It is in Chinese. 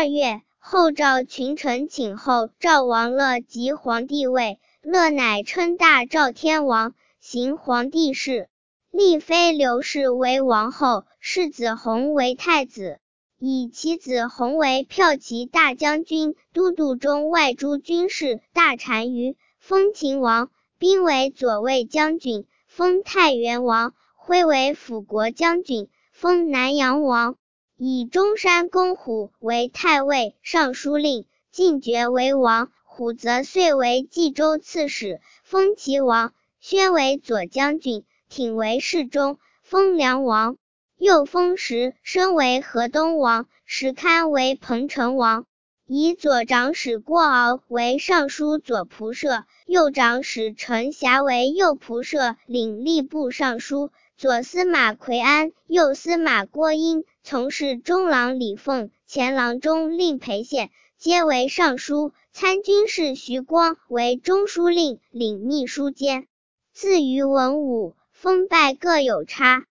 2月，后赵群臣请后赵王乐即皇帝位，乐乃称大赵天王，行皇帝事。立妃刘氏为王后，世子弘为太子，以其子弘为骠骑大将军、都督中外诸军事、大单于，封秦王；兵为左卫将军，封太原王；徽为辅国将军，封南阳王。以中山公虎为太尉、尚书令，进爵为王；虎则遂为冀州刺史，封齐王；宣为左将军，挺为侍中，封梁王。又封时升为河东王，时堪为彭城王。以左长史郭敖为尚书左仆射，右长史陈霞为右仆射，领吏部尚书。左司马奎安、右司马郭英，从事中郎李凤、前郎中令裴宪，皆为尚书。参军事徐光为中书令，领秘书监。自于文武，封拜各有差。